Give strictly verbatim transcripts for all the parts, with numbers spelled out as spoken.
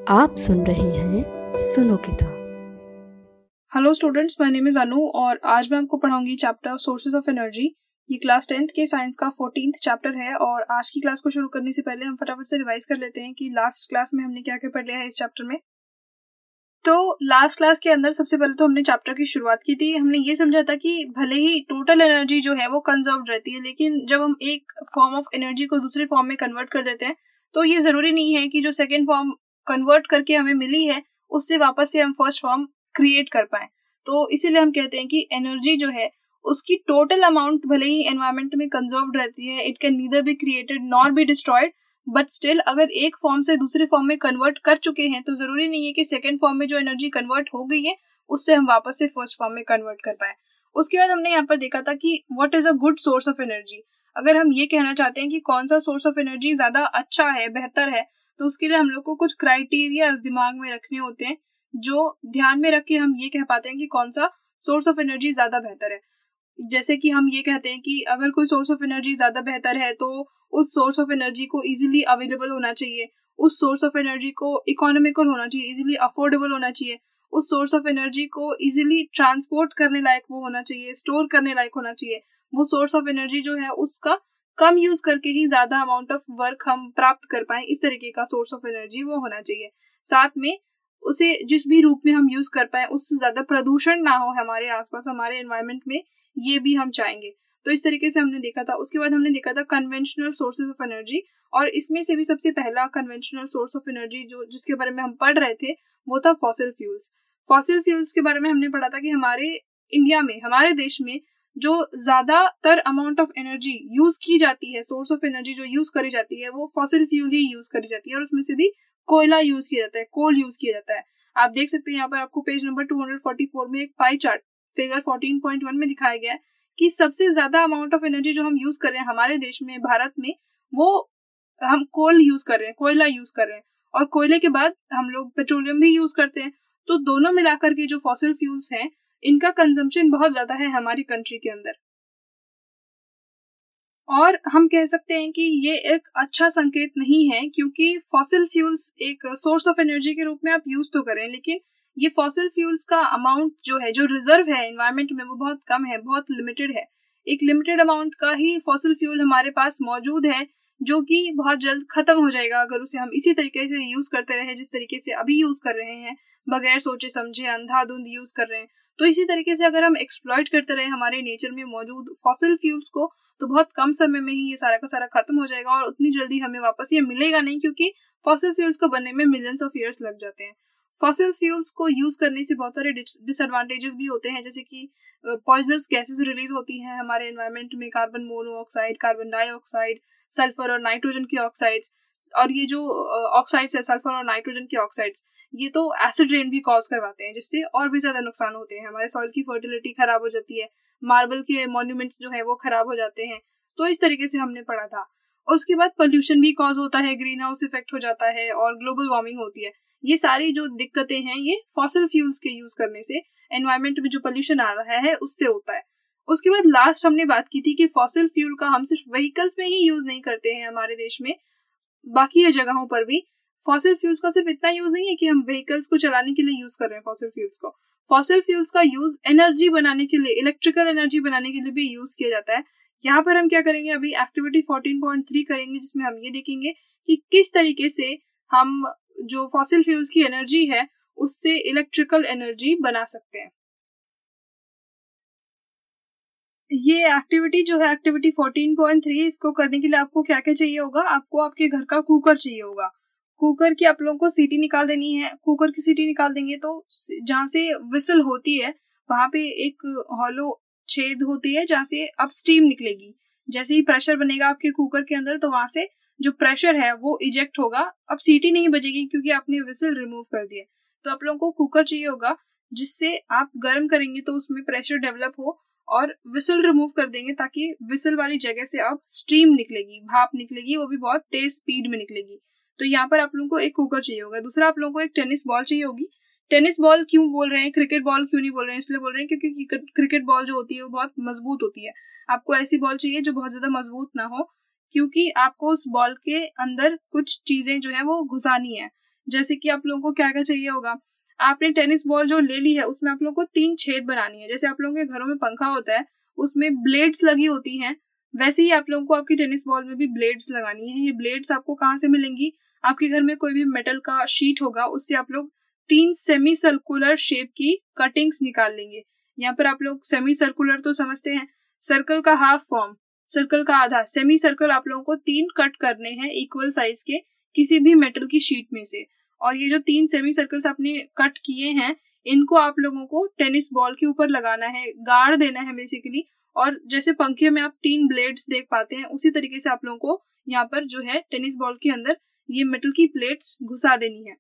आप सुन रहे हैं सुनो किताब। Hello students, my name is Anu और आज मैं आपको पढ़ाऊंगी चैप्टर सोर्सेज ऑफ एनर्जी। ये क्लास टेंथ के साइंस का फोर्टीन्थ चैप्टर है और आज की क्लास को शुरू करने से पहले हम फटाफट से रिवाइज कर लेते हैं कि लास्ट क्लास में हमने क्या क्या पढ़ लिया है इस चैप्टर में। तो लास्ट क्लास के अंदर सबसे पहले तो हमने चैप्टर की शुरुआत की थी। हमने ये समझा था कि भले ही टोटल एनर्जी जो है वो कंजर्व्ड रहती है, लेकिन जब हम एक फॉर्म ऑफ एनर्जी को दूसरे फॉर्म में कन्वर्ट कर देते हैं तो ये जरूरी नहीं है कि जो सेकेंड फॉर्म कन्वर्ट करके हमें मिली है उससे वापस से हम फर्स्ट फॉर्म क्रिएट कर पाए। तो इसीलिए हम कहते हैं कि एनर्जी जो है उसकी टोटल अमाउंट भले ही एनवायरमेंट में कंजर्व्ड रहती है, it can neither be created nor be destroyed, but still अगर एक फॉर्म से दूसरे फॉर्म में कन्वर्ट कर चुके हैं तो जरूरी नहीं है कि सेकेंड फॉर्म में जो एनर्जी कन्वर्ट हो गई है उससे हम वापस से फर्स्ट फॉर्म में कन्वर्ट कर पाए। उसके बाद हमने यहाँ पर देखा था कि what is a good source of energy. अगर हम ये कहना चाहते हैं कि कौन सा सोर्स ऑफ एनर्जी ज्यादा अच्छा है, बेहतर है, तो उसके लिए हम लोग को कुछ क्राइटेरिया दिमाग में रखने होते हैं जो ध्यान में रख के हम ये कह पाते हैं कि कौन सा सोर्स ऑफ एनर्जी ज्यादा बेहतर है। जैसे कि हम ये कहते हैं कि अगर कोई सोर्स ऑफ एनर्जी ज्यादा बेहतर है तो उस सोर्स ऑफ एनर्जी को इजीली अवेलेबल होना चाहिए, उस सोर्स ऑफ एनर्जी को इकोनॉमिकल होना चाहिए, इजीली अफोर्डेबल होना चाहिए, उस सोर्स ऑफ एनर्जी को इजीली ट्रांसपोर्ट करने लायक वो होना चाहिए, स्टोर करने लायक होना चाहिए। वो सोर्स ऑफ एनर्जी जो है उसका कम यूज करके ही ज्यादा अमाउंट ऑफ वर्क हम प्राप्त कर पाए, इस तरीके का सोर्स ऑफ एनर्जी वो होना चाहिए। साथ में उसे जिस भी रूप में हम यूज कर पाए उससे ज्यादा प्रदूषण ना हो हमारे आसपास, हमारे एनवायरमेंट में, ये भी हम चाहेंगे। तो इस तरीके से हमने देखा था। उसके बाद हमने देखा था कन्वेंशनल सोर्सेज ऑफ एनर्जी, और इसमें से भी सबसे पहला कन्वेंशनल सोर्स ऑफ एनर्जी जो जिसके बारे में हम पढ़ रहे थे वो था फॉसिल फ्यूल्स। फॉसिल फ्यूल्स के बारे में हमने पढ़ा था कि हमारे इंडिया में, हमारे देश में जो ज्यादातर अमाउंट ऑफ एनर्जी यूज की जाती है, सोर्स ऑफ एनर्जी जो यूज करी जाती है वो फॉसिल फ्यूल ही यूज करी जाती है, और उसमें से भी कोयला यूज किया जाता है, कोल यूज किया जाता है। आप देख सकते हैं यहाँ पर आपको page number two forty four में एक pie chart figure fourteen point one में दिखाया गया है कि सबसे ज्यादा अमाउंट ऑफ एनर्जी जो हम यूज कर रहे हैं हमारे देश में, भारत में, वो हम कोल यूज कर रहे हैं, कोयला यूज कर रहे हैं, और कोयले के बाद हम लोग पेट्रोलियम भी यूज करते हैं। तो दोनों मिलाकर के जो फॉसिल फ्यूल्स हैं इनका कंजम्पशन बहुत ज्यादा है हमारी कंट्री के अंदर, और हम कह सकते हैं कि ये एक अच्छा संकेत नहीं है, क्योंकि फॉसिल फ्यूल्स एक सोर्स ऑफ एनर्जी के रूप में आप यूज तो करें, लेकिन ये फॉसिल फ्यूल्स का अमाउंट जो है, जो रिजर्व है एनवायरमेंट में, वो बहुत कम है, बहुत लिमिटेड है। एक लिमिटेड अमाउंट का ही फॉसिल फ्यूल हमारे पास मौजूद है जो कि बहुत जल्द खत्म हो जाएगा अगर उसे हम इसी तरीके से यूज करते रहे जिस तरीके से अभी यूज कर रहे हैं, बगैर सोचे समझे अंधाधुंध यूज कर रहे हैं। तो इसी तरीके से अगर हम एक्सप्लॉइट करते रहे हमारे नेचर में मौजूद फॉसिल फ्यूल्स को तो बहुत कम समय में ही ये सारा का सारा खत्म हो जाएगा, और उतनी जल्दी हमें वापस ये मिलेगा नहीं, क्योंकि फॉसिल फ्यूल्स को बनने में मिलियंस ऑफ ईयर्स लग जाते हैं। फॉसिल फ्यूल्स को यूज करने से बहुत सारे डिसएडवांटेजेस भी होते हैं, जैसे कि पॉइजनस गैसेस रिलीज होती हैं हमारे एनवायरमेंट में, carbon monoxide, carbon dioxide, sulphur और नाइट्रोजन के ऑक्साइड्स, और ये जो ऑक्साइड्स है सल्फर और नाइट्रोजन के ऑक्साइड्स, ये तो एसिड रेन भी कॉज करवाते हैं, जिससे और भी ज्यादा नुकसान होते हैं। हमारे सॉइल की फर्टिलिटी खराब हो जाती है, मार्बल के मॉन्यूमेंट्स जो है वो खराब हो जाते हैं। तो इस तरीके से हमने पढ़ा था। उसके बाद पोल्यूशन भी कॉज होता है, ग्रीन हाउस इफेक्ट हो जाता है और ग्लोबल वार्मिंग होती है। ये सारी जो दिक्कतें हैं ये फॉसिल फ्यूल्स के यूज करने से, एनवायरमेंट में जो पोल्यूशन आ रहा है उससे होता है। उसके बाद लास्ट हमने बात की थी कि फॉसिल फ्यूल का हम सिर्फ व्हीकल्स में ही यूज नहीं करते हैं हमारे देश में, बाकी जगहों पर भी फॉसिल फ्यूल्स का सिर्फ इतना यूज नहीं है कि हम व्हीकल्स को चलाने के लिए यूज कर रहे हैं फॉसिल फ्यूल्स को। फॉसिल फ्यूल्स का यूज एनर्जी बनाने के लिए, इलेक्ट्रिकल एनर्जी बनाने के लिए भी यूज किया जाता है। यहाँ पर हम क्या करेंगे, अभी एक्टिविटी फोर्टीन पॉइंट थ्री करेंगे, जिसमें हम ये देखेंगे कि किस तरीके से हम जो फॉसिल फ्यूल्स की एनर्जी है उससे इलेक्ट्रिकल एनर्जी बना सकते हैं। ये एक्टिविटी जो है एक्टिविटी फोर्टीन पॉइंट थ्री, इसको करने के लिए आपको क्या क्या चाहिए होगा, आपको आपके घर का कुकर चाहिए होगा। कुकर की आप लोगों को सीटी निकाल देनी है। कुकर की सीटी निकाल देंगे तो जहाँ से विसल होती है वहां पे एक हॉलो छेद होती है जहाँ से अब स्टीम निकलेगी। जैसे ही प्रेशर बनेगा आपके कुकर के अंदर तो वहां से जो प्रेशर है वो इजेक्ट होगा। अब सीटी नहीं बजेगी क्योंकि आपने विसल रिमूव कर दिया। तो आप लोगों को कुकर चाहिए होगा जिससे आप गर्म करेंगे तो उसमें प्रेशर डेवलप हो, और विसल रिमूव कर देंगे ताकि विसल वाली जगह से अब स्ट्रीम निकलेगी, भाप निकलेगी, वो भी बहुत तेज स्पीड में निकलेगी। तो यहाँ पर आप लोगों को एक कुकर चाहिए होगा। दूसरा आप लोगों को एक टेनिस बॉल चाहिए होगी। टेनिस बॉल क्यों बोल रहे हैं, क्रिकेट बॉल क्यों नहीं बोल रहे हैं, इसलिए बोल रहे हैं क्योंकि क्रिकेट बॉल जो होती है वो बहुत मजबूत होती है। आपको ऐसी बॉल चाहिए जो बहुत ज्यादा मजबूत ना हो, क्योंकि आपको उस बॉल के अंदर कुछ चीजें जो है वो घुसानी है। जैसे कि आप लोगों को क्या क्या चाहिए होगा, आपने टेनिस बॉल जो ले ली है उसमें आप लोगों को तीन छेद बनानी है। जैसे आप लोगों के घरों में पंखा होता है उसमें ब्लेड्स लगी होती हैं, वैसे ही आप लोगों को आपकी टेनिस बॉल में भी ब्लेड्स लगानी है। ये ब्लेड्स आपको कहाँ से मिलेंगी, आपके घर में कोई भी मेटल का शीट होगा उससे आप लोग तीन सेमी सर्कुलर शेप की कटिंग्स निकाल लेंगे। यहाँ पर आप लोग सेमी सर्कुलर तो समझते हैं, सर्कल का हाफ फॉर्म, सर्कल का आधा, सेमी सर्कल आप लोगों को तीन कट करने हैं इक्वल साइज के किसी भी मेटल की शीट में से। और ये जो तीन सेमी सर्कल्स आपने कट किए हैं इनको आप लोगों को टेनिस बॉल के ऊपर लगाना है, गाड़ देना है बेसिकली। और जैसे पंखे में आप तीन ब्लेड्स देख पाते हैं उसी तरीके से आप लोगों को यहाँ पर जो है टेनिस बॉल के अंदर ये मेटल की प्लेट्स घुसा देनी है।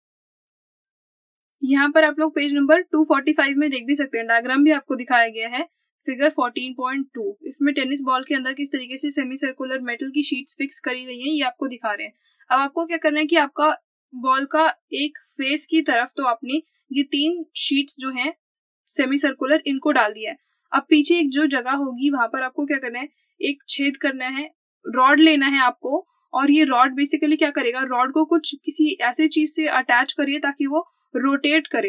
यहाँ पर आप लोग पेज नंबर दो सौ पैंतालीस में देख भी सकते हैं, डायग्राम भी आपको दिखाया गया है फिगर चौदह पॉइंट दो। इसमें टेनिस बॉल के अंदर किस तरीके से सेमी सर्कुलर मेटल की शीट्स फिक्स करी गई हैं ये आपको दिखा रहे हैं। अब आपको क्या करना है कि आपका बॉल का एक फेस की तरफ तो आपने ये तीन शीट्स जो हैं सेमी सर्कुलर इनको डाल दिया है। अब पीछे एक जो जगह होगी वहां पर आपको क्या करना है, एक छेद करना है, रॉड लेना है आपको। और ये रॉड बेसिकली क्या करेगा, रॉड को कुछ किसी ऐसे चीज से अटैच करिए ताकि वो रोटेट करे।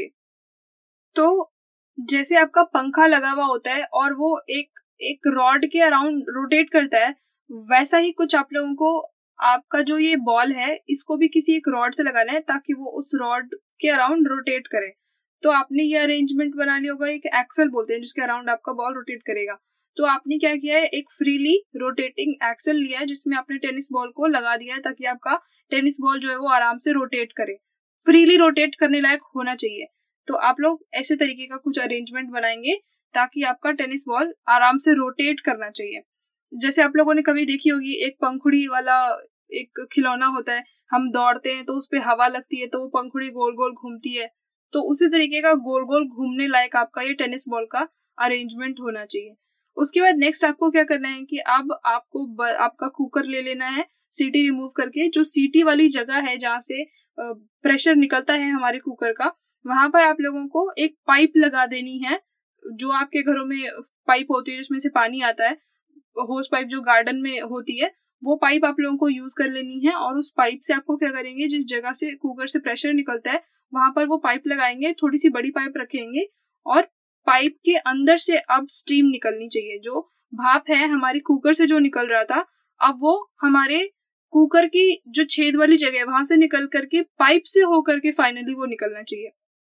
तो जैसे आपका पंखा लगा हुआ होता है और वो एक एक रॉड के अराउंड रोटेट करता है, वैसा ही कुछ आप लोगों को आपका जो ये बॉल है इसको भी किसी एक रॉड से लगाना है ताकि वो उस रॉड के अराउंड रोटेट करे। तो आपने ये अरेंजमेंट बना लिया होगा, एक एक्सल बोलते हैं जिसके अराउंड आपका बॉल रोटेट करेगा। तो आपने क्या किया है, एक फ्रीली रोटेटिंग एक्सल लिया है जिसमें आपने टेनिस बॉल को लगा दिया है ताकि आपका टेनिस बॉल जो है वो आराम से रोटेट करे, फ्रीली रोटेट करने लायक होना चाहिए। तो आप लोग ऐसे तरीके का कुछ अरेंजमेंट बनाएंगे ताकि आपका टेनिस बॉल आराम से रोटेट करना चाहिए। जैसे आप लोगों ने कभी देखी होगी एक पंखुड़ी वाला एक खिलौना होता है, हम दौड़ते हैं तो उस पर हवा लगती है तो वो पंखुड़ी गोल गोल घूमती है, तो उसी तरीके का गोल गोल घूमने लायक आपका ये टेनिस बॉल का अरेंजमेंट होना चाहिए। उसके बाद नेक्स्ट आपको क्या करना है कि अब आपको ब, आपका कुकर ले लेना है, सीटी रिमूव करके जो सीटी वाली जगह है जहाँ से प्रेशर निकलता है हमारे कुकर का, वहां पर आप लोगों को एक पाइप लगा देनी है। जो आपके घरों में पाइप होती है जिसमें से पानी आता है, होस पाइप जो गार्डन में होती है, वो पाइप आप लोगों को यूज कर लेनी है। और उस पाइप से आपको क्या करेंगे, जिस जगह से कुकर से प्रेशर निकलता है वहां पर वो पाइप लगाएंगे, थोड़ी सी बड़ी पाइप रखेंगे और पाइप के अंदर से अब स्टीम निकलनी चाहिए। जो भाप है हमारी कुकर से जो निकल रहा था, अब वो हमारे कुकर की जो छेद वाली जगह है वहां से निकल करके पाइप से होकर के फाइनली वो निकलना चाहिए।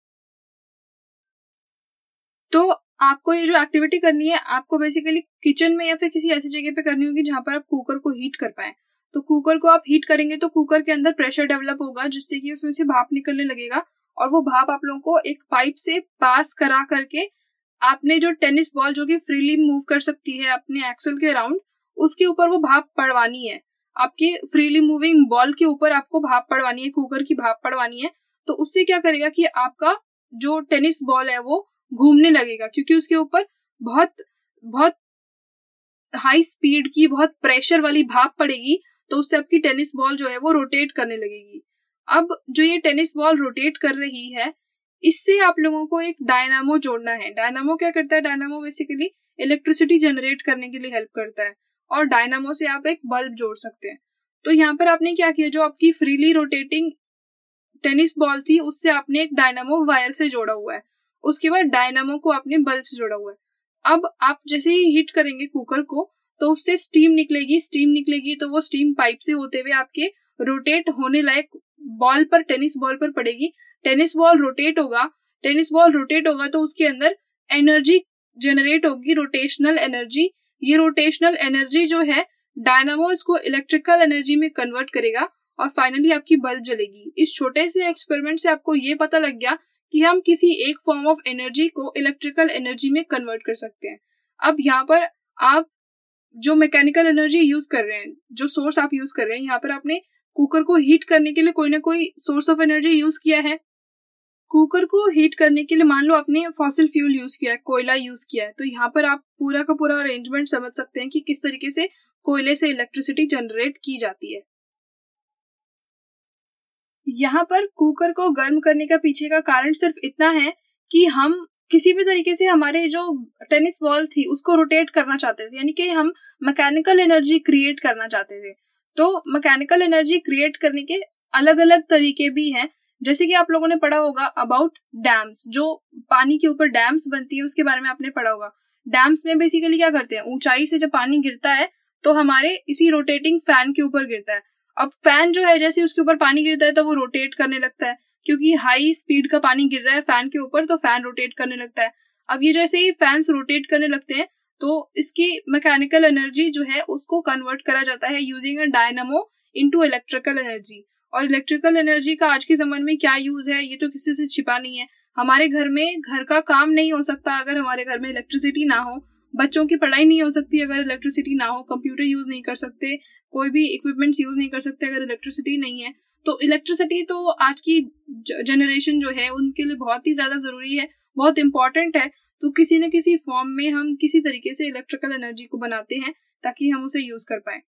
तो आपको ये जो एक्टिविटी करनी है आपको बेसिकली किचन में या फिर किसी ऐसी जगह पे करनी होगी जहां पर आप कुकर को हीट कर पाए। तो कुकर को आप हीट करेंगे तो कुकर के अंदर प्रेशर डेवलप होगा जिससे कि उसमें से भाप निकलने लगेगा और वो भाप आप लोगों को एक पाइप से पास करा करके आपने जो टेनिस बॉल जो कि फ्रीली मूव कर सकती है अपने एक्सल के अराउंड, उसके ऊपर वो भाप पड़वानी है। आपके फ्रीली मूविंग बॉल के ऊपर आपको भाप पड़वानी है, कुकर की भाप पड़वानी है। तो उससे क्या करेगा कि आपका जो टेनिस बॉल है वो घूमने लगेगा, क्योंकि उसके ऊपर बहुत बहुत हाई स्पीड की बहुत प्रेशर वाली भाप पड़ेगी, तो उससे आपकी टेनिस बॉल जो है वो रोटेट करने लगेगी। अब जो ये टेनिस बॉल रोटेट कर रही है, इससे आप लोगों को एक डायनामो जोड़ना है। डायनामो क्या करता है, डायनामो बेसिकली इलेक्ट्रिसिटी जनरेट करने के लिए हेल्प करता है और डायनामो से आप एक बल्ब जोड़ सकते हैं। तो यहाँ पर आपने क्या किया, जो आपकी फ्रीली रोटेटिंग टेनिस बॉल थी उससे आपने एक डायनामो वायर से जोड़ा हुआ है, उसके बाद डायनामो को आपने बल्ब से जोड़ा हुआ है। अब आप जैसे ही हीट करेंगे कुकर को तो उससे स्टीम निकलेगी, स्टीम निकलेगी तो वो स्टीम पाइप से होते हुए आपके रोटेट होने लायक बॉल पर, टेनिस बॉल पर पड़ेगी। टेनिस बॉल रोटेट होगा, टेनिस बॉल रोटेट होगा तो उसके अंदर एनर्जी जनरेट होगी, रोटेशनल एनर्जी। ये रोटेशनल एनर्जी जो है डायनामो इसको इलेक्ट्रिकल एनर्जी में कन्वर्ट करेगा और फाइनली आपकी बल्ब जलेगी। इस छोटे से एक्सपेरिमेंट से आपको ये पता लग गया कि हम किसी एक फॉर्म ऑफ एनर्जी को इलेक्ट्रिकल एनर्जी में कन्वर्ट कर सकते हैं। अब यहाँ पर आप जो मैकेनिकल एनर्जी यूज कर रहे हैं, जो सोर्स आप यूज कर रहे हैं, यहाँ पर आपने कुकर को हीट करने के लिए कोई ना कोई सोर्स ऑफ एनर्जी यूज किया है। कुकर को हीट करने के लिए मान लो आपने फॉसिल फ्यूल यूज किया है, कोयला यूज किया है, तो यहाँ पर आप पूरा का पूरा अरेंजमेंट समझ सकते हैं कि किस तरीके से कोयले से इलेक्ट्रिसिटी जनरेट की जाती है। यहाँ पर कुकर को गर्म करने का पीछे का कारण सिर्फ इतना है कि हम किसी भी तरीके से हमारे जो टेनिस बॉल थी उसको रोटेट करना चाहते थे, यानी कि हम मैकेनिकल एनर्जी क्रिएट करना चाहते थे। तो मैकेनिकल एनर्जी क्रिएट करने के अलग अलग तरीके भी हैं, जैसे कि आप लोगों ने पढ़ा होगा अबाउट डैम्स, जो पानी के ऊपर डैम्स बनती है उसके बारे में आपने पढ़ा होगा। डैम्स में बेसिकली क्या करते हैं, ऊंचाई से जब पानी गिरता है तो हमारे इसी रोटेटिंग फैन के ऊपर गिरता है। अब फैन जो है जैसे उसके ऊपर पानी गिरता है तो वो रोटेट करने लगता है, क्योंकि हाई स्पीड का पानी गिर रहा है फैन के ऊपर तो फैन रोटेट करने लगता है। अब ये जैसे ही फैंस रोटेट करने लगते हैं तो इसकी मैकेनिकल एनर्जी जो है उसको कन्वर्ट करा जाता है using a dynamo into electrical energy. और इलेक्ट्रिकल एनर्जी का आज के ज़माने में क्या यूज है ये तो किसी से छिपा नहीं है। हमारे घर में घर का काम नहीं हो सकता अगर हमारे घर में इलेक्ट्रिसिटी ना हो, बच्चों की पढ़ाई नहीं हो सकती अगर इलेक्ट्रिसिटी ना हो, कंप्यूटर यूज नहीं कर सकते, कोई भी इक्विपमेंट्स यूज नहीं कर सकते अगर इलेक्ट्रिसिटी नहीं है। तो इलेक्ट्रिसिटी तो आज की जनरेशन जो है उनके लिए बहुत ही ज्यादा जरूरी है, बहुत इंपॉर्टेंट है। तो किसी न किसी फॉर्म में हम किसी तरीके से इलेक्ट्रिकल एनर्जी को बनाते हैं ताकि हम उसे यूज कर पाए।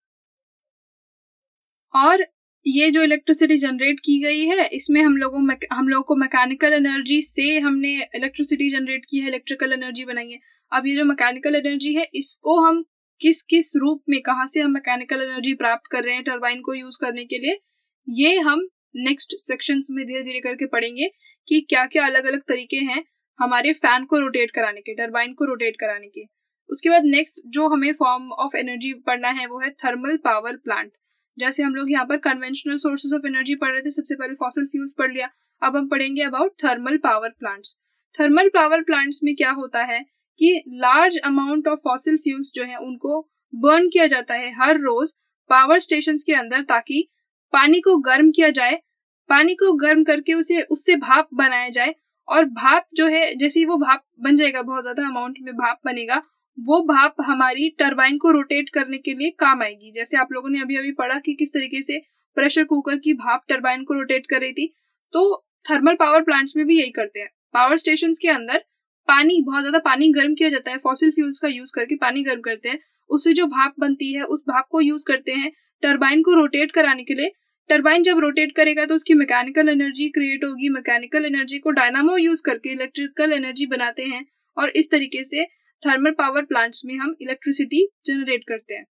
और ये जो इलेक्ट्रिसिटी जनरेट की गई है इसमें हम लोगों हम लोगों को मैकेनिकल एनर्जी से हमने इलेक्ट्रिसिटी जनरेट की है, इलेक्ट्रिकल एनर्जी बनाई है। अब ये जो मैकेनिकल एनर्जी है इसको हम किस किस रूप में, कहाँ से हम मैकेनिकल एनर्जी प्राप्त कर रहे हैं टरबाइन को यूज करने के लिए, ये हम नेक्स्ट सेक्शंस में धीरे धीरे करके पढ़ेंगे कि क्या क्या अलग अलग तरीके हैं हमारे फैन को रोटेट कराने के, टरबाइन को रोटेट कराने के। उसके बाद नेक्स्ट जो हमें फॉर्म ऑफ एनर्जी पढ़ना है वो है थर्मल पावर प्लांट। जैसे हम लोग यहाँ पर कन्वेंशनल सोर्सेज ऑफ एनर्जी पढ़ रहे थे, सबसे पहले फॉसिल फ्यूल्स पढ़ लिया, अब हम पढ़ेंगे about thermal power plants. Thermal power plants में क्या होता है कि large amount of fossil fuels जो है उनको बर्न किया जाता है हर रोज पावर स्टेशन के अंदर, ताकि पानी को गर्म किया जाए, पानी को गर्म करके उसे उससे भाप बनाया जाए। और भाप जो है जैसे ही वो भाप बन जाएगा, बहुत ज्यादा अमाउंट में भाप बनेगा, वो भाप हमारी टरबाइन को रोटेट करने के लिए काम आएगी। जैसे आप लोगों ने अभी अभी पढ़ा कि किस तरीके से प्रेशर कुकर की भाप टरबाइन को रोटेट कर रही थी, तो थर्मल पावर प्लांट्स में भी यही करते हैं। पावर स्टेशंस के अंदर पानी, बहुत ज्यादा पानी गर्म किया जाता है, फॉसिल फ्यूल्स का यूज करके पानी गर्म करते हैं, उससे जो भाप बनती है उस भाप को यूज करते हैं टरबाइन को रोटेट कराने के लिए। टरबाइन जब रोटेट करेगा तो उसकी मैकेनिकल एनर्जी क्रिएट होगी, मैकेनिकल एनर्जी को डायनामो यूज करके इलेक्ट्रिकल एनर्जी बनाते हैं, और इस तरीके से थर्मल पावर प्लांट्स में हम इलेक्ट्रिसिटी जनरेट करते हैं।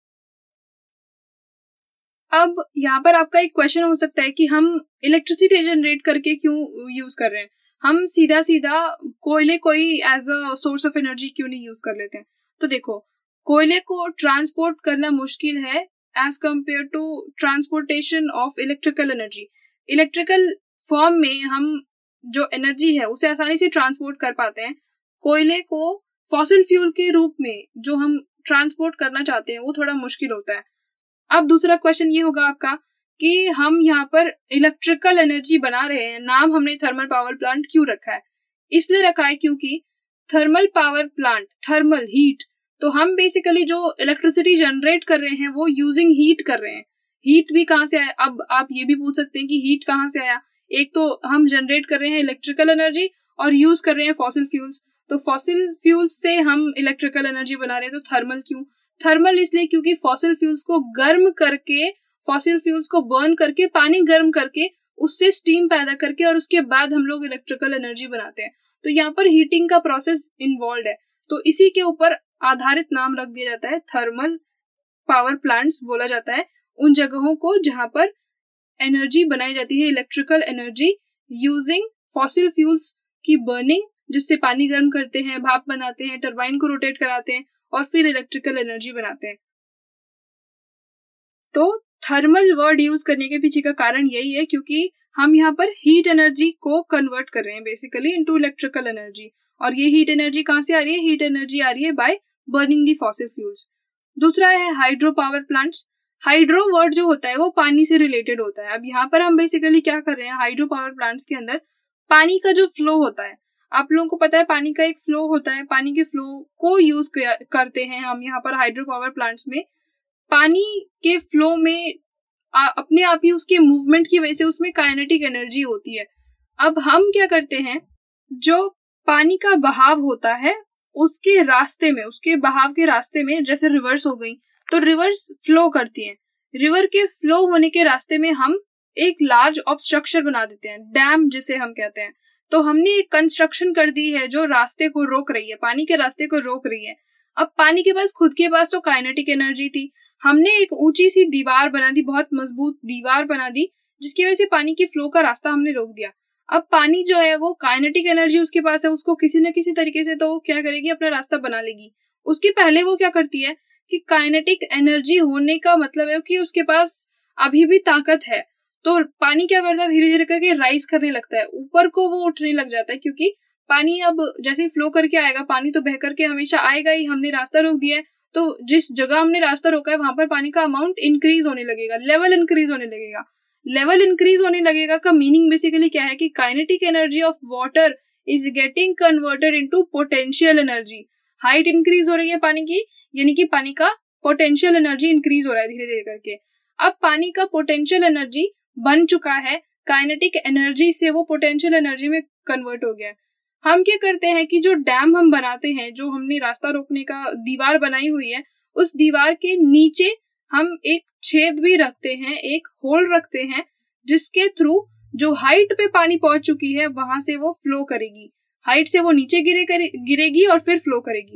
अब यहाँ पर आपका एक क्वेश्चन हो सकता है कि हम इलेक्ट्रिसिटी जनरेट करके क्यों यूज कर रहे हैं, हम सीधा सीधा कोयले को ही as a source of energy क्यों नहीं यूज कर लेते हैं। तो देखो, कोयले को ट्रांसपोर्ट करना मुश्किल है as compare to transportation of electrical energy. Electrical form में हम जो एनर्जी है उसे आसानी से ट्रांसपोर्ट कर पाते हैं, कोयले को फॉसिल फ्यूल के रूप में जो हम ट्रांसपोर्ट करना चाहते हैं वो थोड़ा मुश्किल होता है। अब दूसरा क्वेश्चन ये होगा आपका कि हम यहाँ पर इलेक्ट्रिकल एनर्जी बना रहे हैं, नाम हमने थर्मल पावर प्लांट क्यों रखा है? इसलिए रखा है क्योंकि thermal power plant, thermal heat, तो हम बेसिकली जो इलेक्ट्रिसिटी जनरेट कर रहे हैं वो यूजिंग हीट कर रहे हैं। हीट भी कहाँ से आया? अब आप ये भी पूछ सकते हैं कि हीट कहाँ से आया। एक तो हम जनरेट कर रहे हैं इलेक्ट्रिकल एनर्जी और यूज कर रहे हैं फॉसिल फ्यूल्स, तो फॉसिल फ्यूल्स से हम इलेक्ट्रिकल एनर्जी बना रहे हैं, तो थर्मल क्यों? थर्मल इसलिए क्योंकि फॉसिल फ्यूल्स को गर्म करके, फॉसिल फ्यूल्स को बर्न करके, पानी गर्म करके, उससे स्टीम पैदा करके और उसके बाद हम लोग इलेक्ट्रिकल एनर्जी बनाते हैं। तो यहाँ पर हीटिंग का प्रोसेस इन्वॉल्व है, तो इसी के ऊपर आधारित नाम रख दिया जाता है, थर्मल पावर प्लांट्स बोला जाता है उन जगहों को जहां पर एनर्जी बनाई जाती है, electrical energy using fossil fuels की बर्निंग, जिससे पानी गर्म करते हैं, भाप बनाते हैं, टरबाइन को रोटेट कराते हैं और फिर इलेक्ट्रिकल एनर्जी बनाते हैं। तो थर्मल वर्ड यूज करने के पीछे का कारण यही है क्योंकि हम यहाँ पर हीट एनर्जी को कन्वर्ट कर रहे हैं बेसिकली इनटू इलेक्ट्रिकल एनर्जी, और ये हीट एनर्जी कहाँ से आ रही है? हीट एनर्जी आ रही है by burning the fossil fuels. दूसरा है hydro power plants. Hydro word जो होता है वो पानी से रिलेटेड होता है। अब यहाँ पर हम बेसिकली क्या कर रहे हैं, हाइड्रो पावर प्लांट्स के अंदर पानी का जो फ्लो होता है, आप लोगों को पता है पानी का एक फ्लो होता है, पानी के फ्लो को यूज करते हैं हम यहाँ पर हाइड्रो पावर प्लांट्स में। पानी के फ्लो में आ, अपने आप ही उसके मूवमेंट की वजह से उसमें काइनेटिक एनर्जी होती है। अब हम क्या करते हैं, जो पानी का बहाव होता है उसके रास्ते में, उसके बहाव के रास्ते में, जैसे रिवर्स हो गई तो रिवर्स फ्लो करती है, रिवर के फ्लो होने के रास्ते में हम एक लार्ज ऑब्स्ट्रक्शन बना देते हैं, डैम जिसे हम कहते हैं। तो हमने एक कंस्ट्रक्शन कर दी है जो रास्ते को रोक रही है, पानी के रास्ते को रोक रही है। अब पानी के पास खुद के पास तो काइनेटिक एनर्जी थी, हमने एक ऊंची सी दीवार बना दी, बहुत मजबूत दीवार बना दी जिसकी वजह से पानी की फ्लो का रास्ता हमने रोक दिया। अब पानी जो है वो काइनेटिक एनर्जी उसके पास है, उसको किसी न किसी तरीके से तो क्या करेगी, अपना रास्ता बना लेगी। उसके पहले वो क्या करती है कि काइनेटिक एनर्जी होने का मतलब है कि उसके पास अभी भी ताकत है, तो पानी क्या करता है, धीरे धीरे करके राइज करने लगता है, ऊपर को वो उठने लग जाता है, क्योंकि पानी अब जैसे ही फ्लो करके आएगा, पानी तो बह करके हमेशा आएगा ही, हमने रास्ता रोक दिया है, तो जिस जगह हमने रास्ता रोका है वहां पर पानी का अमाउंट इंक्रीज होने लगेगा, लेवल इंक्रीज होने लगेगा। लेवल इंक्रीज होने लगेगा का मीनिंग बेसिकली क्या है कि kinetic energy of water is getting converted into potential energy. Height increase हो रही है पानी की, यानी कि पानी का पोटेंशियल एनर्जी इंक्रीज हो रहा है धीरे धीरे करके। अब पानी का पोटेंशियल एनर्जी बन चुका है, काइनेटिक एनर्जी से वो पोटेंशियल एनर्जी में कन्वर्ट हो गया है। हम क्या करते हैं कि जो डैम हम बनाते हैं, जो हमने रास्ता रोकने का दीवार बनाई हुई है, उस दीवार के नीचे हम एक छेद भी रखते हैं, एक होल रखते हैं, जिसके थ्रू जो हाइट पे पानी पहुंच चुकी है वहां से वो फ्लो करेगी, हाइट से वो नीचे गिरे करे, गिरेगी और फिर फ्लो करेगी।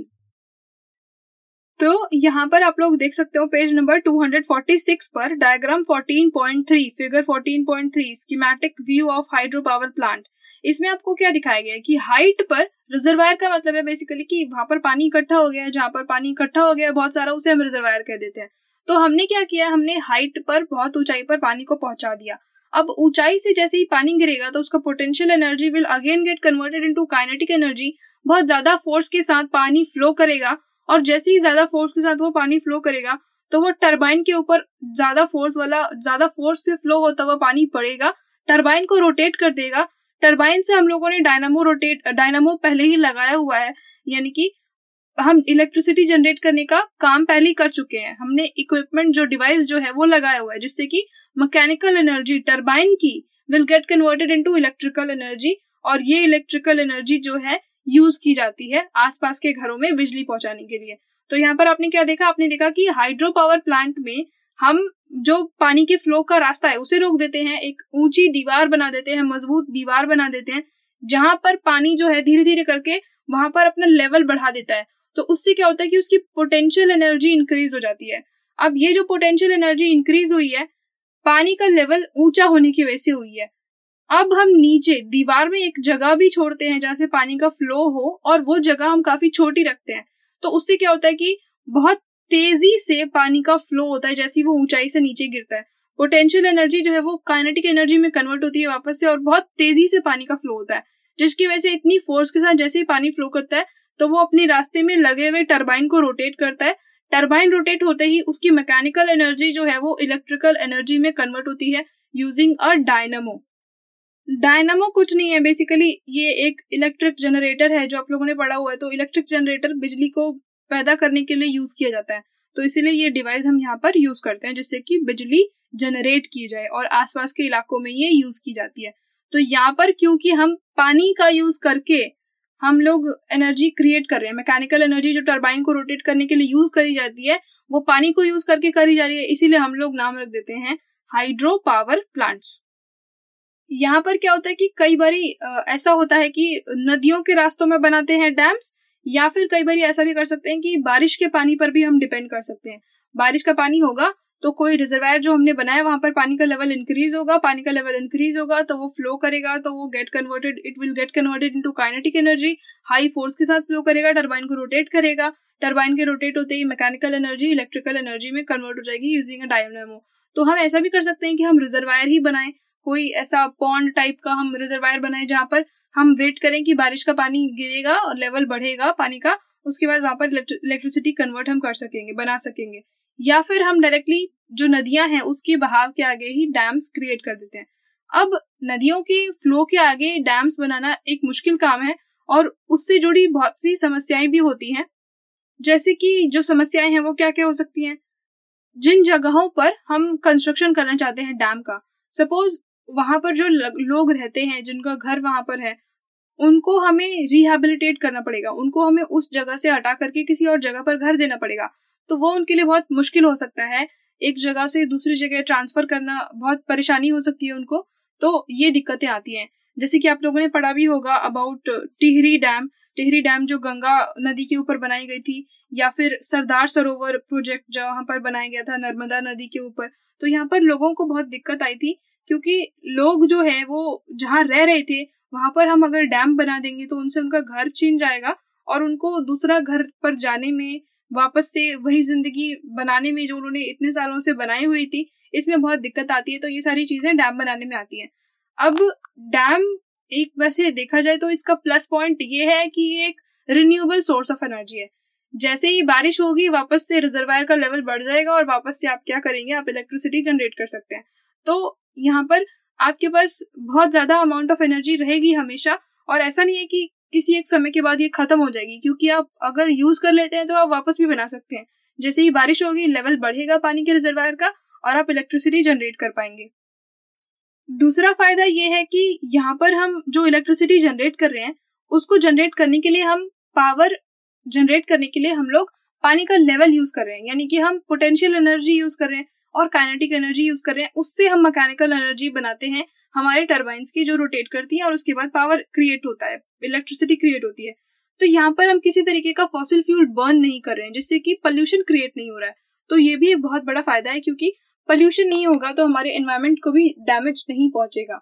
तो यहाँ पर आप लोग देख सकते हो पेज नंबर दो सौ छियालीस पर डायग्राम चौदह पॉइंट तीन, फिगर चौदह पॉइंट तीन, schematic view of hydro power plant. इसमें आपको क्या दिखाया गया है कि हाइट पर रिजर्वायर का मतलब है बेसिकली कि वहां पर पानी इकट्ठा हो गया है, जहां पर पानी इकट्ठा हो गया है बहुत सारा, उसे हम रिजर्वायर कह देते हैं। तो हमने क्या किया, हमने हाइट पर बहुत ऊंचाई पर पानी को पहुंचा दिया। अब ऊंचाई से जैसे ही पानी गिरेगा तो उसका potential energy will again get converted into kinetic energy. बहुत ज्यादा फोर्स के साथ पानी फ्लो करेगा, और जैसे ही ज्यादा फोर्स के साथ वो पानी फ्लो करेगा तो वो टरबाइन के ऊपर ज्यादा फोर्स वाला ज्यादा फोर्स से फ्लो होता हुआ पानी पड़ेगा, टरबाइन को रोटेट कर देगा। टरबाइन से हम लोगों ने डायनामो रोटेट डायनामो पहले ही लगाया हुआ है, यानी कि हम इलेक्ट्रिसिटी जनरेट करने का काम पहले ही कर चुके हैं। हमने इक्विपमेंट जो डिवाइस जो है वो लगाया हुआ है, जिससे कि मैकेनिकल एनर्जी टरबाइन की will get converted into electrical energy, और ये इलेक्ट्रिकल एनर्जी जो है यूज की जाती है आसपास के घरों में बिजली पहुंचाने के लिए। तो यहाँ पर आपने क्या देखा, आपने देखा कि हाइड्रो पावर प्लांट में हम जो पानी के फ्लो का रास्ता है उसे रोक देते हैं, एक ऊंची दीवार बना देते हैं, मजबूत दीवार बना देते हैं, जहां पर पानी जो है धीरे धीरे करके वहां पर अपना लेवल बढ़ा देता है। तो उससे क्या होता है कि उसकी पोटेंशियल एनर्जी इंक्रीज हो जाती है। अब ये जो पोटेंशियल एनर्जी इंक्रीज हुई है, पानी का लेवल ऊंचा होने की वजह से हुई है। अब हम नीचे दीवार में एक जगह भी छोड़ते हैं जहां से पानी का फ्लो हो, और वो जगह हम काफी छोटी रखते हैं। तो उससे क्या होता है कि बहुत तेजी से पानी का फ्लो होता है जैसे वो ऊंचाई से नीचे गिरता है। पोटेंशियल एनर्जी जो है वो काइनेटिक एनर्जी में कन्वर्ट होती है वापस से, और बहुत तेजी से पानी का फ्लो होता है, जिसकी वजह से इतनी फोर्स के साथ जैसे ही पानी फ्लो करता है तो वो अपने रास्ते में लगे हुए टरबाइन को रोटेट करता है। टरबाइन रोटेट होते ही उसकी मैकेनिकल एनर्जी जो है वो इलेक्ट्रिकल एनर्जी में कन्वर्ट होती है यूजिंग अ डायनामो। डायनामो कुछ नहीं है, बेसिकली ये एक इलेक्ट्रिक जनरेटर है जो आप लोगों ने पढ़ा हुआ है। तो इलेक्ट्रिक जनरेटर बिजली को पैदा करने के लिए यूज किया जाता है, तो इसीलिए ये डिवाइस हम यहाँ पर यूज करते हैं जिससे कि बिजली जनरेट की जाए, और आसपास के इलाकों में ये यूज की जाती है। तो यहाँ पर क्योंकि हम पानी का यूज करके हम लोग एनर्जी क्रिएट कर रहे हैं, मैकेनिकल एनर्जी जो टरबाइन को रोटेट करने के लिए यूज करी जाती है वो पानी को यूज करके करी जा रही है, इसीलिए हम लोग नाम रख देते हैं हाइड्रो पावर प्लांट्स। यहाँ पर क्या होता है कि कई बारी ऐसा होता है कि नदियों के रास्तों में बनाते हैं डैम्स, या फिर कई बारी ऐसा भी कर सकते हैं कि बारिश के पानी पर भी हम डिपेंड कर सकते हैं। बारिश का पानी होगा तो कोई रिजर्वायर जो हमने बनाया वहां पर पानी का लेवल इंक्रीज होगा, पानी का लेवल इंक्रीज होगा तो वो फ्लो करेगा, तो वो get converted it will get converted into kinetic energy, high force के साथ फ्लो करेगा, टरबाइन को रोटेट करेगा, टरबाइन के रोटेट होते ही मैकेनिकल एनर्जी इलेक्ट्रिकल एनर्जी में कन्वर्ट हो जाएगी यूजिंग अ डायनामो। तो हम ऐसा भी कर सकते हैं कि हम रिजर्वायर ही बनाएं, कोई ऐसा पॉन्ड टाइप का हम रिजर्वायर बनाए जहां पर हम वेट करें कि बारिश का पानी गिरेगा और लेवल बढ़ेगा पानी का, उसके बाद वहां पर इलेक्ट्रिसिटी कन्वर्ट हम कर सकेंगे, बना सकेंगे। या फिर हम डायरेक्टली जो नदियां हैं उसके बहाव के आगे ही डैम्स क्रिएट कर देते हैं। अब नदियों के फ्लो के आगे डैम्स बनाना एक मुश्किल काम है, और उससे जुड़ी बहुत सी समस्याएं भी होती हैं। जैसे कि जो समस्याएं हैं वो क्या क्या हो सकती हैं, जिन जगहों पर हम कंस्ट्रक्शन करना चाहते हैं डैम का, सपोज वहां पर जो लोग रहते हैं जिनका घर वहां पर है, उनको हमें रिहेबिलिटेट करना पड़ेगा, उनको हमें उस जगह से हटा करके किसी और जगह पर घर देना पड़ेगा। तो वो उनके लिए बहुत मुश्किल हो सकता है, एक जगह से दूसरी जगह ट्रांसफर करना बहुत परेशानी हो सकती है उनको। तो ये दिक्कतें आती हैं। जैसे कि आप लोगों ने पढ़ा भी होगा about Tehri dam, Tehri dam जो गंगा नदी के ऊपर बनाई गई थी, या फिर सरदार सरोवर प्रोजेक्ट जहाँ पर बनाया गया था नर्मदा नदी के ऊपर। तो यहाँ पर लोगों को बहुत दिक्कत आई थी क्योंकि लोग जो है वो जहाँ रह रहे थे वहां पर हम अगर डैम बना देंगे तो उनसे उनका घर छीन जाएगा और उनको दूसरा घर पर जाने में, वापस से वही जिंदगी बनाने में जो उन्होंने इतने सालों से बनाई हुई थी, इसमें बहुत दिक्कत आती है। तो ये सारी चीजें डैम बनाने में आती हैं। अब डैम एक वैसे देखा जाए तो इसका प्लस पॉइंट ये है कि ये एक रिन्यूएबल सोर्स ऑफ एनर्जी है। जैसे ही बारिश होगी वापस से रिजर्वायर का लेवल बढ़ जाएगा और वापस से आप क्या करेंगे, आप इलेक्ट्रिसिटी जनरेट कर सकते हैं। तो यहाँ पर आपके पास बहुत ज्यादा अमाउंट ऑफ एनर्जी रहेगी हमेशा, और ऐसा नहीं है कि किसी एक समय के बाद ये खत्म हो जाएगी, क्योंकि आप अगर यूज कर लेते हैं तो आप वापस भी बना सकते हैं। जैसे ही बारिश होगी लेवल बढ़ेगा पानी के रिजर्वायर का और आप इलेक्ट्रिसिटी जनरेट कर पाएंगे। दूसरा फायदा ये है कि यहाँ पर हम जो इलेक्ट्रिसिटी जनरेट कर रहे हैं उसको जनरेट करने के लिए हम पावर जनरेट करने के लिए हम लोग पानी का लेवल यूज कर रहे हैं, यानी कि हम पोटेंशियल एनर्जी यूज कर रहे हैं और काइनेटिक एनर्जी यूज कर रहे हैं। उससे हम मैकेनिकल एनर्जी बनाते हैं हमारे टरबाइंस की, जो रोटेट करती है और उसके बाद पावर क्रिएट होता है, इलेक्ट्रिसिटी क्रिएट होती है। तो यहाँ पर हम किसी तरीके का फॉसिल फ्यूल बर्न नहीं कर रहे हैं, जिससे कि पोल्यूशन क्रिएट नहीं हो रहा है। तो ये भी एक बहुत बड़ा फायदा है, क्योंकि पोल्यूशन नहीं होगा तो हमारे एनवायरमेंट को भी डैमेज नहीं पहुंचेगा।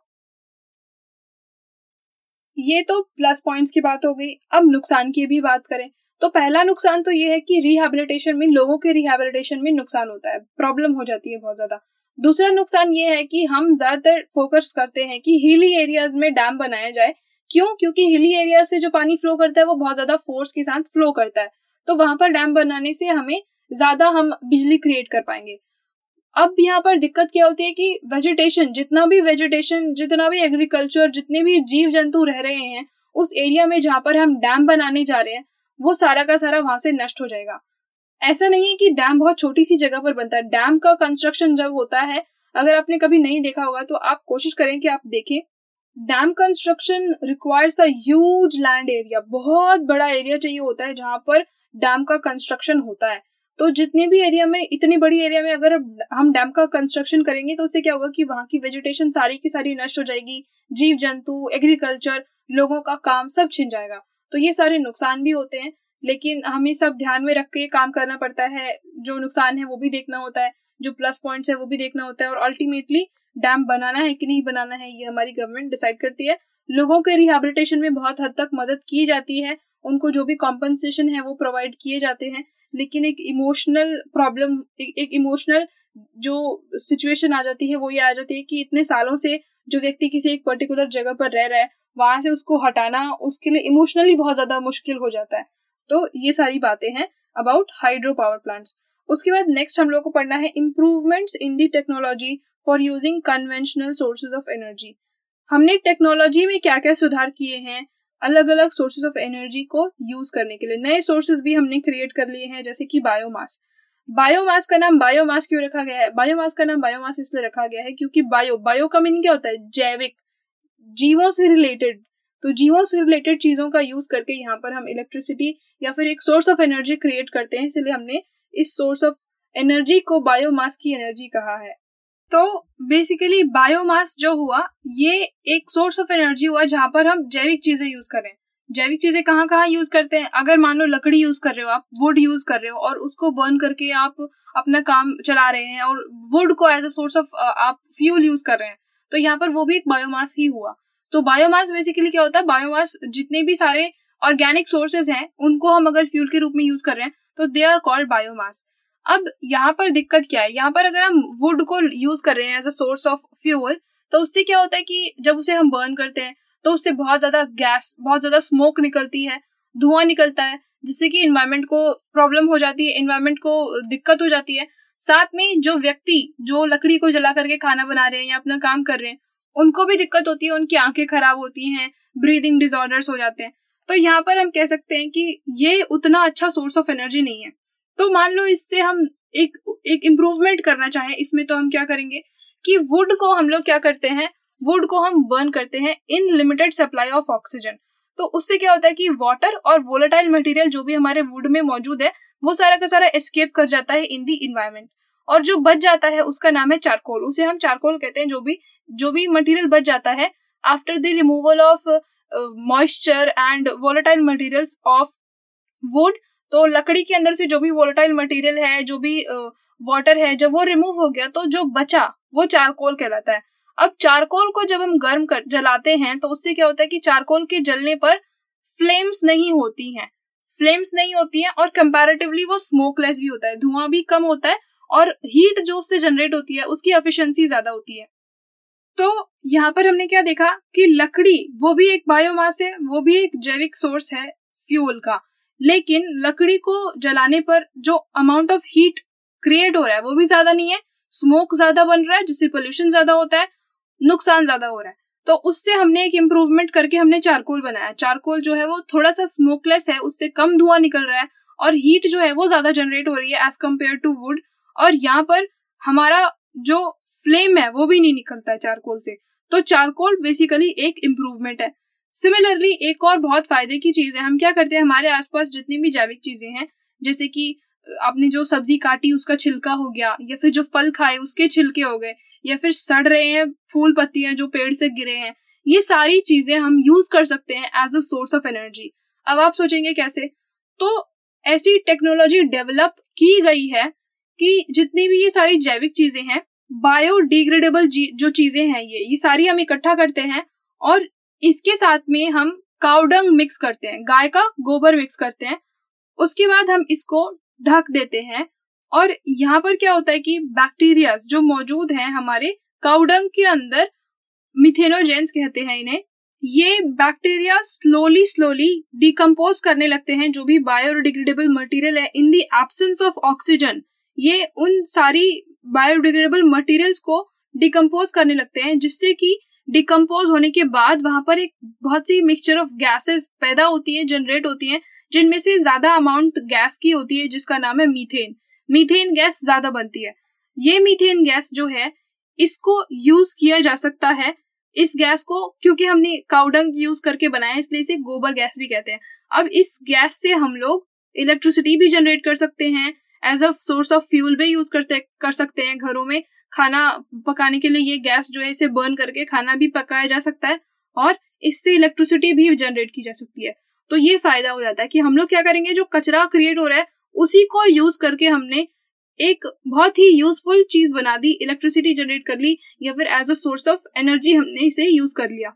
ये तो प्लस पॉइंट्स की बात हो गई। अब नुकसान की भी बात करें तो पहला नुकसान तो ये है कि रिहैबिलिटेशन में, लोगों के रिहैबिलिटेशन में नुकसान होता है, प्रॉब्लम हो जाती है बहुत ज्यादा। दूसरा नुकसान ये है कि हम ज्यादातर फोकस करते हैं कि हिली एरियाज में डैम बनाया जाए। क्यों? क्योंकि हिली एरिया से जो पानी फ्लो करता है वो बहुत ज्यादा फोर्स के साथ फ्लो करता है, तो वहां पर डैम बनाने से हमें ज्यादा हम बिजली क्रिएट कर पाएंगे। अब यहाँ पर दिक्कत क्या होती है कि वेजिटेशन, जितना भी वेजिटेशन, जितना भी एग्रीकल्चर, जितने भी जीव जंतु रह रहे हैं उस एरिया में जहाँ पर हम डैम बनाने जा रहे हैं, वो सारा का सारा वहां से नष्ट हो जाएगा। ऐसा नहीं है कि डैम बहुत छोटी सी जगह पर बनता है। डैम का कंस्ट्रक्शन जब होता है, अगर आपने कभी नहीं देखा होगा तो आप कोशिश करें कि आप देखें। Dam construction requires a huge land area, बहुत बड़ा एरिया चाहिए होता है जहां पर डैम का कंस्ट्रक्शन होता है। तो जितने भी एरिया में, इतनी बड़ी एरिया में अगर हम डैम का कंस्ट्रक्शन करेंगे तो उससे क्या होगा कि वहां की वेजिटेशन सारी की सारी नष्ट हो जाएगी, जीव जंतु, एग्रीकल्चर, लोगों का काम सब छिन जाएगा। तो ये सारे नुकसान भी होते हैं, लेकिन हमें सब ध्यान में रख के काम करना पड़ता है। जो नुकसान है वो भी देखना होता है, जो प्लस पॉइंट्स है वो भी देखना होता है, और अल्टीमेटली डैम बनाना है कि नहीं बनाना है ये हमारी गवर्नमेंट डिसाइड करती है। लोगों के रिहैबिलिटेशन में बहुत हद तक मदद की जाती है, उनको जो भी कॉम्पनसेशन है वो प्रोवाइड किए जाते हैं, लेकिन एक इमोशनल प्रॉब्लम, एक इमोशनल जो सिचुएशन आ जाती है वो ये आ जाती है कि इतने सालों से जो व्यक्ति किसी एक पर्टिकुलर जगह पर रह रहा है, वहां से उसको हटाना उसके लिए इमोशनली बहुत ज्यादा मुश्किल हो जाता है। तो ये सारी बातें हैं अबाउट हाइड्रो पावर प्लांट्स। उसके बाद नेक्स्ट हम लोग को पढ़ना है improvements in the technology for using conventional sources of energy. हमने टेक्नोलॉजी में क्या क्या सुधार किए हैं अलग अलग सोर्सेज ऑफ एनर्जी को यूज करने के लिए। नए सोर्सेज भी हमने क्रिएट कर लिए हैं, जैसे कि बायोमास। बायोमास का नाम बायोमास क्यों रखा गया है? बायोमास का नाम बायोमास इसलिए रखा गया है क्योंकि बायो बायो का मीनिंग क्या होता है? जैविक, जीवों से रिलेटेड। तो जीवों से रिलेटेड चीजों का यूज करके यहाँ पर हम इलेक्ट्रिसिटी या फिर एक सोर्स ऑफ एनर्जी क्रिएट करते हैं, इसलिए हमने इस सोर्स ऑफ एनर्जी को बायोमास की एनर्जी कहा है। तो बेसिकली बायोमास जो हुआ ये एक सोर्स ऑफ एनर्जी हुआ जहां पर हम जैविक चीजें यूज करें। जैविक चीजें कहाँ कहाँ यूज करते हैं? अगर मान लो लकड़ी यूज कर रहे हो, आप वुड यूज कर रहे हो और उसको बर्न करके आप अपना काम चला रहे हैं और वुड को एज अ सोर्स ऑफ आप फ्यूल यूज कर रहे हैं, तो यहाँ पर वो भी एक बायोमास ही हुआ। तो बायोमास बेसिकली क्या होता है? बायोमास जितने भी सारे ऑर्गेनिक सोर्सेज हैं उनको हम अगर फ्यूल के रूप में यूज कर रहे हैं तो दे आर कॉल्ड बायोमास। अब यहाँ पर दिक्कत क्या है? यहाँ पर अगर हम वुड को यूज कर रहे हैं as a source of fuel, तो उससे क्या होता है कि जब उसे हम बर्न करते हैं तो उससे बहुत ज्यादा गैस, बहुत ज्यादा स्मोक निकलती है, धुआं निकलता है, जिससे कि एनवायरनमेंट को प्रॉब्लम हो जाती है, एनवायरनमेंट को दिक्कत हो जाती है। साथ में जो व्यक्ति जो लकड़ी को जला करके खाना बना रहे हैं या अपना काम कर रहे हैं उनको भी दिक्कत होती है, उनकी आंखें खराब होती हैं, ब्रीदिंग डिसऑर्डर्स हो जाते हैं। तो यहाँ पर हम कह सकते हैं कि ये उतना अच्छा सोर्स ऑफ एनर्जी नहीं है। तो मान लो इससे हम एक एक इम्प्रूवमेंट करना चाहें इसमें, तो हम क्या करेंगे कि वुड को हम लोग क्या करते हैं, वुड को हम बर्न करते हैं in limited supply of oxygen. तो उससे क्या होता है कि वाटर और वोलेटाइल मटेरियल जो भी हमारे वुड में मौजूद है वो सारा का सारा एस्केप कर जाता है इन दी इन्वायरमेंट, और जो बच जाता है उसका नाम है चारकोल। उसे हम चारकोल कहते हैं। जो भी जो भी मटेरियल बच जाता है after the removal of moisture and volatile materials of wood, तो लकड़ी के अंदर से जो भी वोलेटाइल मटेरियल है, जो भी वाटर uh, है, जब वो रिमूव हो गया तो जो बचा वो चारकोल कहलाता है। अब चारकोल को जब हम गर्म कर जलाते हैं तो उससे क्या होता है कि चारकोल के जलने पर फ्लेम्स नहीं होती हैं फ्लेम्स नहीं होती हैं और कंपैरेटिवली वो स्मोकलेस भी होता है, धुआं भी कम होता है और हीट जो उससे जनरेट होती है उसकी एफिशिएंसी ज्यादा होती है। तो यहाँ पर हमने क्या देखा कि लकड़ी वो भी एक बायोमास है, वो भी एक जैविक सोर्स है फ्यूल का, लेकिन लकड़ी को जलाने पर जो अमाउंट ऑफ हीट क्रिएट हो रहा है वो भी ज्यादा नहीं है, स्मोक ज्यादा बन रहा है जिससे पोल्यूशन ज्यादा होता है, नुकसान ज्यादा हो रहा है। तो उससे हमने एक इम्प्रूवमेंट करके हमने चारकोल बनाया। चारकोल जो है वो थोड़ा सा स्मोकलेस है, उससे कम धुआं निकल रहा है और हीट जो है वो ज्यादा जनरेट हो रही है एज कम्पेयर टू वुड, और यहाँ पर हमारा जो फ्लेम है वो भी नहीं निकलता है चारकोल से। तो चारकोल बेसिकली एक इम्प्रूवमेंट है। सिमिलरली एक और बहुत फायदे की चीज है, हम क्या करते हैं हमारे आसपास जितनी भी जैविक चीजें हैं, जैसे कि आपने जो सब्जी काटी उसका छिलका हो गया, या फिर जो फल खाए उसके छिलके हो गए, या फिर सड़ रहे हैं फूल पत्तियां जो पेड़ से गिरे हैं, ये सारी चीजें हम यूज कर सकते हैं as a source of energy. अब आप सोचेंगे कैसे? तो ऐसी टेक्नोलॉजी डेवलप की गई है कि जितनी भी ये सारी जैविक चीजें हैं, बायोडिग्रेडेबल जो चीजें हैं, ये ये सारी हम इकट्ठा करते हैं और इसके साथ में हम काउडंग मिक्स करते हैं, गाय का गोबर मिक्स करते हैं, उसके बाद हम इसको ढक देते हैं। और यहाँ पर क्या होता है कि बैक्टीरिया जो मौजूद हैं हमारे काउडंग के अंदर, मिथेनोजेंस कहते हैं इन्हें, ये बैक्टीरिया स्लोली स्लोली डिकम्पोज करने लगते हैं जो भी बायोडिग्रेडेबल मटेरियल है in the absence of oxygen. ये उन सारी बायोडिग्रेडेबल मटेरियल्स को डिकम्पोज करने लगते हैं, जिससे कि डिकम्पोज होने के बाद वहां पर एक बहुत सी मिक्सचर ऑफ गैसेस पैदा होती है, जनरेट होती है, जिनमें से ज्यादा अमाउंट गैस की होती है जिसका नाम है मीथेन। मीथेन गैस ज्यादा बनती है। ये मीथेन गैस जो है इसको यूज किया जा सकता है। इस गैस को क्योंकि हमने काउडंग यूज करके बनाया इसलिए इसे गोबर गैस भी कहते हैं। अब इस गैस से हम लोग इलेक्ट्रिसिटी भी जनरेट कर सकते हैं, as a source of fuel भी यूज करते कर सकते हैं। घरों में खाना पकाने के लिए ये गैस जो है इसे बर्न करके खाना भी पकाया जा सकता है और इससे इलेक्ट्रिसिटी भी जनरेट की जा सकती है। तो ये फायदा हो जाता है कि हम लोग क्या करेंगे, जो कचरा क्रिएट हो रहा है उसी को यूज करके हमने एक बहुत ही यूजफुल चीज बना दी, इलेक्ट्रिसिटी जनरेट कर ली, या फिर as a source of energy हमने इसे यूज कर लिया।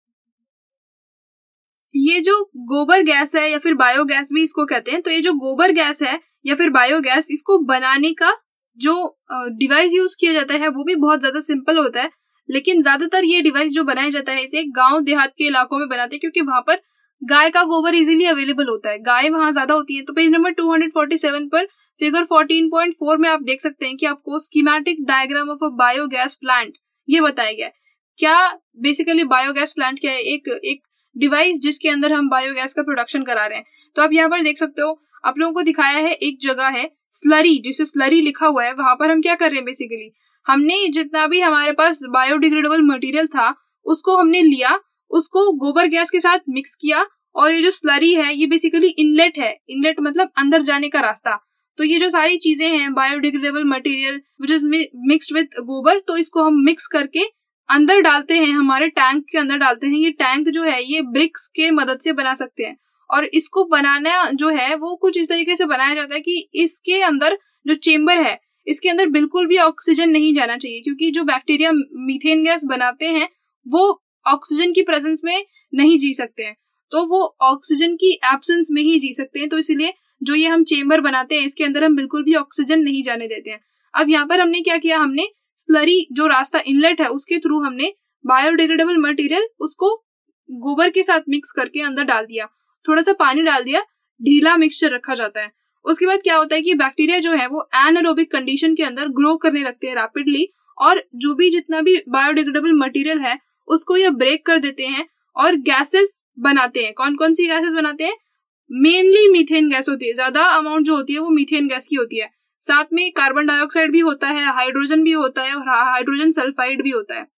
ये जो गोबर गैस है या फिर बायोगैस भी इसको कहते हैं, तो ये जो गोबर गैस है या फिर बायोगैस, इसको बनाने का जो डिवाइस यूज किया जाता है वो भी बहुत ज्यादा सिंपल होता है, लेकिन ज्यादातर ये डिवाइस जो बनाया जाता है इसे गांव देहात के इलाकों में बनाते हैं क्योंकि वहां पर गाय का गोबर इजीली अवेलेबल होता है, गाय वहां ज्यादा होती है। तो page number two forty seven पर फिगर फोर्टीन पॉइंट फोर में आप देख सकते हैं कि आपको schematic diagram of a biogas plant ये बताया गया है। क्या बेसिकली बायोगैस प्लांट क्या है? एक एक डिवाइस जिसके अंदर हम बायोगैस का प्रोडक्शन करा रहे हैं। तो आप यहाँ पर देख सकते हो, आप लोगों को दिखाया है एक जगह है स्लरी, जिसे स्लरी लिखा हुआ है, वहां पर हम क्या कर रहे हैं, बेसिकली हमने जितना भी हमारे पास बायोडिग्रेडेबल मटेरियल था उसको हमने लिया, उसको गोबर गैस के साथ मिक्स किया, और ये जो स्लरी है ये बेसिकली इनलेट है। इनलेट मतलब अंदर जाने का रास्ता। तो ये जो सारी चीजें हैं biodegradable material which is mixed with गोबर, तो इसको हम मिक्स करके अंदर डालते हैं, हमारे टैंक के अंदर डालते हैं। ये टैंक जो है ये ब्रिक्स के मदद से बना सकते हैं, और इसको बनाना जो है वो कुछ इस तरीके से बनाया जाता है कि इसके अंदर जो चेम्बर है इसके अंदर बिल्कुल भी ऑक्सीजन नहीं जाना चाहिए, क्योंकि जो बैक्टीरिया मीथेन गैस बनाते हैं वो ऑक्सीजन की प्रेजेंस में नहीं जी सकते हैं, तो वो ऑक्सीजन की एब्सेंस में ही जी सकते हैं। तो इसीलिए जो ये हम चेम्बर बनाते हैं इसके अंदर हम बिल्कुल भी ऑक्सीजन नहीं जाने देते हैं। अब यहाँ पर हमने क्या किया, हमने स्लरी जो रास्ता इनलेट है उसके थ्रू हमने बायोडिग्रेडेबल मटेरियल उसको गोबर के साथ मिक्स करके अंदर डाल दिया, थोड़ा सा पानी डाल दिया, ढीला मिक्सचर रखा जाता है। उसके बाद क्या होता है कि बैक्टीरिया जो है वो एनारोबिक कंडीशन के अंदर ग्रो करने लगते हैं रैपिडली, और जो भी जितना भी बायोडिग्रेडेबल मटेरियल है उसको ये ब्रेक कर देते हैं और गैसेस बनाते हैं। कौन कौन सी गैसेस बनाते हैं? मेनली मीथेन गैस होती है, ज्यादा अमाउंट जो होती है वो मीथेन गैस की होती है। साथ में कार्बन डाइऑक्साइड भी होता है, हाइड्रोजन भी होता है, और हाइड्रोजन सल्फाइड भी होता है,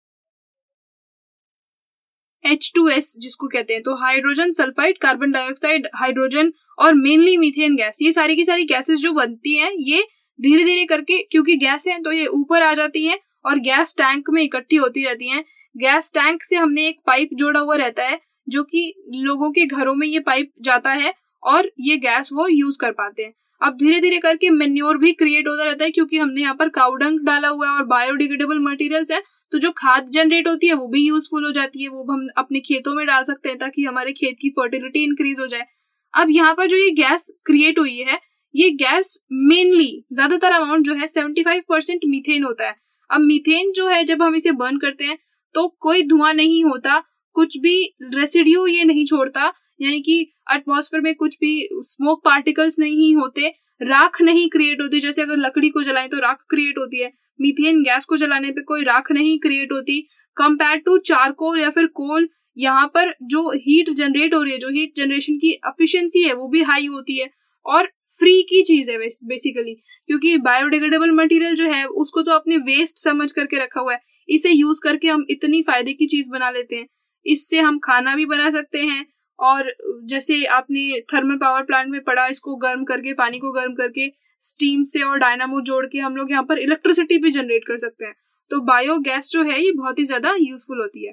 एच टू एस जिसको कहते हैं। तो hydrogen sulphide, carbon dioxide, hydrogen और मेनली मीथेन गैस, ये सारी की सारी गैसेस जो बनती हैं ये धीरे धीरे करके, क्योंकि गैस है तो ये ऊपर आ जाती हैं और गैस टैंक में इकट्ठी होती रहती हैं। गैस टैंक से हमने एक पाइप जोड़ा हुआ रहता है जो कि लोगों के घरों में ये पाइप जाता है और ये गैस वो यूज कर पाते हैं। अब धीरे धीरे करके मेन्योर भी क्रिएट होता रहता है, क्योंकि हमने यहाँ पर काउडंग डाला हुआ है और बायोडिग्रेडेबल मटेरियल्स है, तो जो खाद जनरेट होती है वो भी यूजफुल हो जाती है, वो हम अपने खेतों में डाल सकते हैं ताकि हमारे खेत की फर्टिलिटी इंक्रीज हो जाए। अब यहाँ पर जो ये गैस क्रिएट हुई है, ये गैस मेनली ज्यादातर अमाउंट जो है सेवेंटी फाइव परसेंट मीथेन होता है। अब मीथेन जो है जब हम इसे बर्न करते हैं तो कोई धुआं नहीं होता, कुछ भी रेसिड्यू ये नहीं छोड़ता, यानी कि एटमॉस्फेयर में कुछ भी स्मोक पार्टिकल्स नहीं होते, राख नहीं क्रिएट होती। जैसे अगर लकड़ी को जलाएं तो राख क्रिएट होती है, मीथेन गैस को जलाने पे कोई राख नहीं क्रिएट होती। कंपेयर टू चारकोल या फिर कोल, यहाँ पर जो हीट जनरेट हो रही है, जो हीट जनरेशन की एफिशिएंसी है वो भी हाई होती है और फ्री की चीज है बेसिकली, क्योंकि बायोडिग्रेडेबल मटेरियल जो है उसको तो अपने वेस्ट समझ करके रखा हुआ है, इसे यूज करके हम इतनी फायदे की चीज बना लेते हैं। इससे हम खाना भी बना सकते हैं, और जैसे आपने थर्मल पावर प्लांट में पढ़ा, इसको गर्म करके, पानी को गर्म करके स्टीम से और डायनामो जोड़ के हम लोग यहाँ पर इलेक्ट्रिसिटी भी जनरेट कर सकते हैं। तो बायोगैस जो है ये बहुत ही ज्यादा यूजफुल होती है।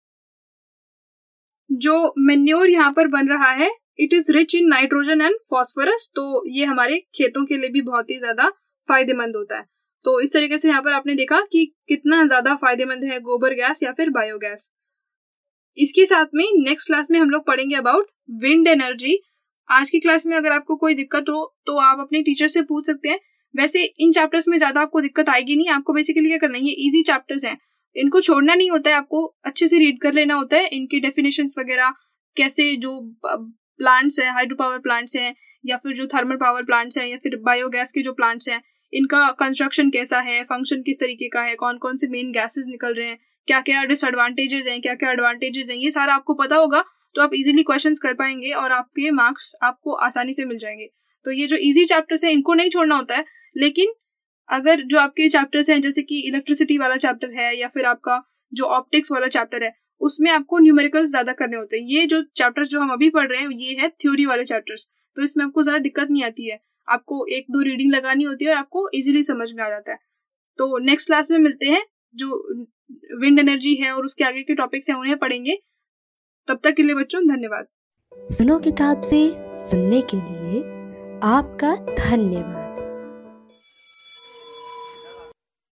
जो मेन्योर यहाँ पर बन रहा है, it is rich in nitrogen and phosphorus, तो ये हमारे खेतों के लिए भी बहुत ही ज्यादा फायदेमंद होता है। तो इस तरीके से यहाँ पर आपने देखा कि कितना ज्यादा फायदेमंद है गोबर गैस या फिर बायोगैस। इसके साथ में नेक्स्ट क्लास में हम लोग पढ़ेंगे अबाउट विंड एनर्जी। आज की क्लास में अगर आपको कोई दिक्कत हो तो आप अपने टीचर से पूछ सकते हैं। वैसे इन चैप्टर्स में ज्यादा आपको दिक्कत आएगी नहीं, आपको बेसिकली क्या करना है, ये इजी चैप्टर्स हैं, इनको छोड़ना नहीं होता है, आपको अच्छे से रीड कर लेना होता है। इनकी डेफिनेशंस वगैरह, कैसे जो प्लांट्स हैं, हाइड्रो पावर प्लांट्स हैं या फिर जो थर्मल पावर प्लांट्स हैं या फिर बायोगैस के जो प्लांट्स हैं, इनका कंस्ट्रक्शन कैसा है, फंक्शन किस तरीके का है, कौन कौन से मेन गैसेस निकल रहे हैं, क्या क्या डिसएडवांटेजेस हैं, क्या क्या एडवांटेजेस हैं, ये सारा आपको पता होगा तो आप इजीली क्वेश्चंस कर पाएंगे और आपके मार्क्स आपको आसानी से मिल जाएंगे। तो ये जो इजी चैप्टर्स हैं इनको नहीं छोड़ना होता है, लेकिन अगर जो आपके चैप्टर्स हैं जैसे कि इलेक्ट्रिसिटी वाला चैप्टर है या फिर आपका जो ऑप्टिक्स वाला चैप्टर है, उसमें आपको न्यूमेरिकल्स ज्यादा करने होते हैं। ये जो चैप्टर्स जो हम अभी पढ़ रहे हैं ये है थ्योरी वाले चैप्टर्स, तो इसमें आपको ज्यादा दिक्कत नहीं आती है, आपको एक दो रीडिंग लगानी होती है और आपको इजीली समझ में आ जाता है। तो नेक्स्ट क्लास में मिलते हैं, जो विंड एनर्जी है और उसके आगे के टॉपिक्स हैं उन्हें पढ़ेंगे। तब तक के लिए बच्चों धन्यवाद। सुनो किताब से सुनने के लिए आपका धन्यवाद।